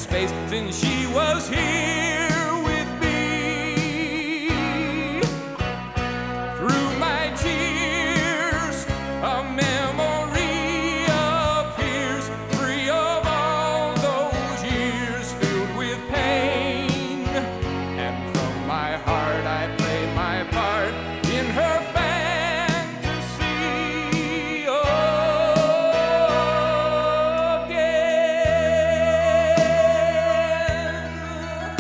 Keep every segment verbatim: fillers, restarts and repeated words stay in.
space since she was here with me. Through my tears, a memory appears, free of all those years filled with pain. And from my heart I played my part in her fantasy again.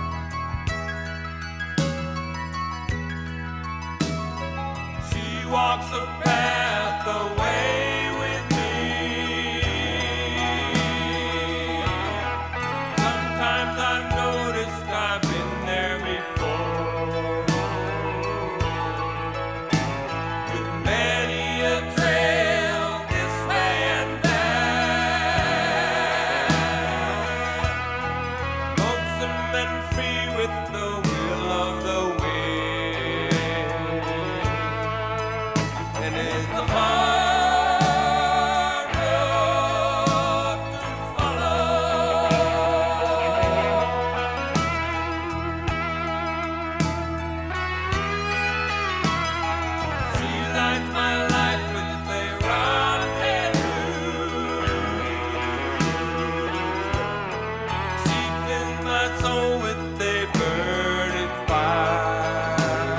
She walks a path away with me. Sometimes I've noticed I've been there before, with many a trail this way and that, lonesome and free with the will of the wind. And it's a hard road to follow. She lights my life with a rendezvous. She fills my soul with a burning fire.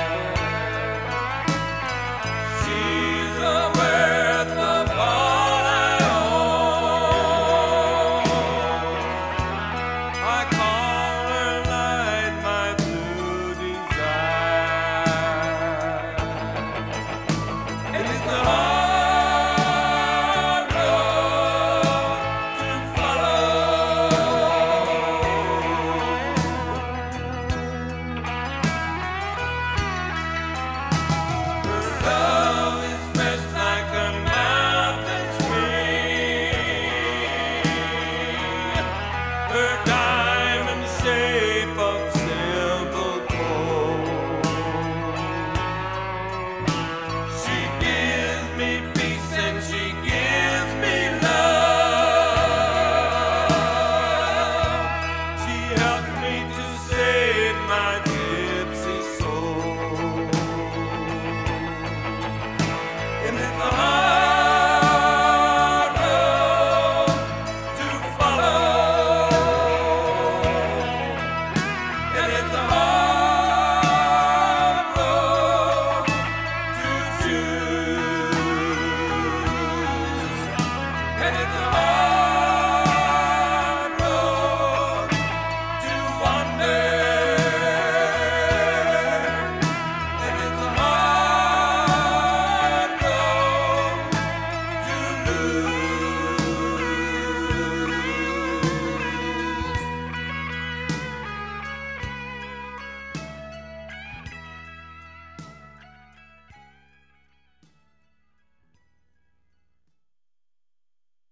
She's the worth of all I own. I call her light, my blue desire. And it's a hard road to follow. Her love is fresh like a mountain spring. Her diamond shape of simple gold. She gives me peace and she gives me love. She helps me to save my gypsy soul. And it's a hard road to follow. And it's a hard road to choose. And it's a hard